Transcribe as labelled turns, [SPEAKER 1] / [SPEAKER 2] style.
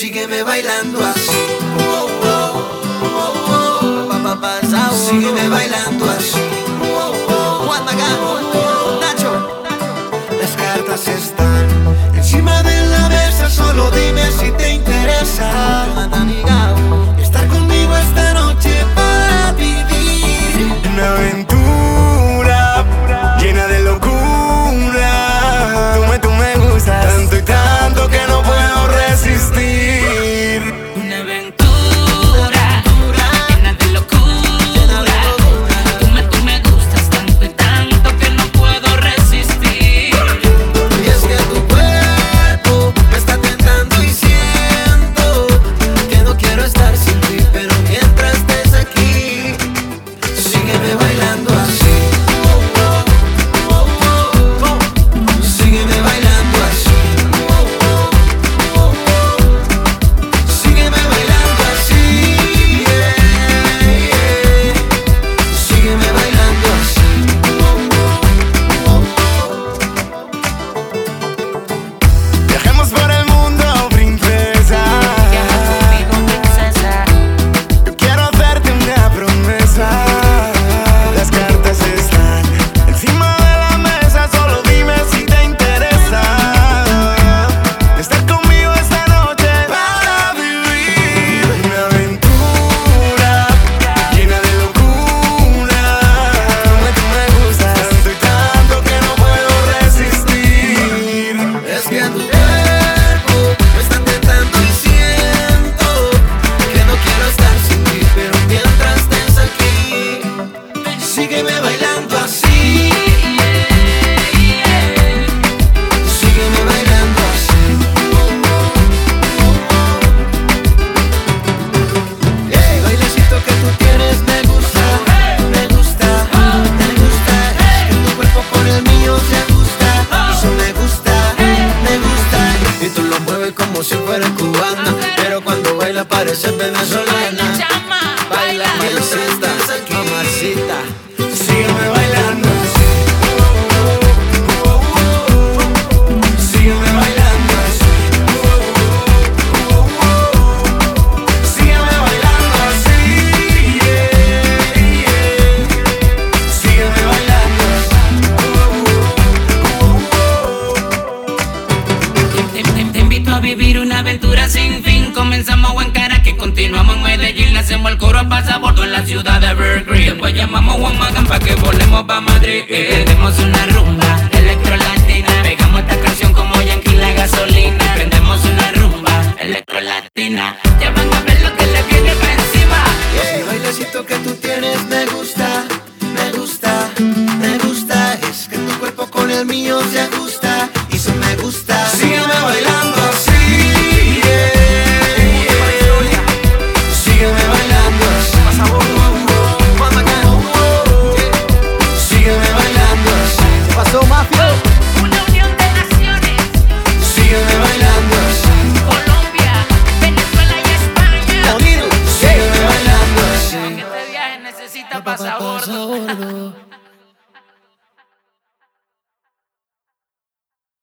[SPEAKER 1] Sígueme bailando así. Sígueme bailando así. Juan Magán, Nacho. Las cartas están encima de la mesa. Solo dime si te interesa estar conmigo esta noche para vivir
[SPEAKER 2] una aventura llena de locura. Tú me gustas tanto y tanto que no puedo resistir.
[SPEAKER 3] Una aventura llena de locura. Tú me gustas tanto y tanto que no puedo resistir.
[SPEAKER 1] Y es que tu cuerpo me está tentando y siento que no quiero estar sin ti, pero mientras estés aquí, sígueme bailando así. Sígueme bailando así. Sígueme bailando así. Sígueme bailando así.
[SPEAKER 2] Viajemos por el mundo, princesa.
[SPEAKER 3] Conmigo, princesa.
[SPEAKER 2] Yo quiero hacerte una promesa. Las cartas están encima de la mesa. Solo dime si te interesa estar conmigo esta noche para vivir una aventura llena de locura. Tú me gustas tanto y tanto que no puedo resistir.
[SPEAKER 1] Es que tu cuerpo me está tentando y siento que no quiero estar sin ti, pero mientras estés aquí, sígueme bailando así. Sígueme bailando así. Ese bailecito que tú tienes me gusta, me gusta, me gusta. Es que tu cuerpo con el mío se ajusta, eso me gusta, me gusta. Y tú lo mueves como si fuera cubana, pero cuando baila parece venezolana. Baila, mamacita, mamacita.
[SPEAKER 2] Sígueme bailando así. Sígueme bailando así. Sígueme bailando así. Sígueme bailando
[SPEAKER 3] Te invito a vivir una aventura sin fin. Comenzamos en Caracas, continuamos en Medellín. Hacemos el coro a pasabordo en la ciudad de Evergreen. Después llamamos a Juan Magán pa' que volemos pa' Madrid. Y prendemos una rumba electro latina. Pegamos esta canción como Yankee la gasolina. Prendemos una rumba electro latina. Ya van a ver lo que le viene pa' encima.
[SPEAKER 1] Ese bailecito que tú tienes me gusta, me gusta, me gusta. Es que tu cuerpo con el mío se ajusta, y eso me gusta. Sígueme bailando.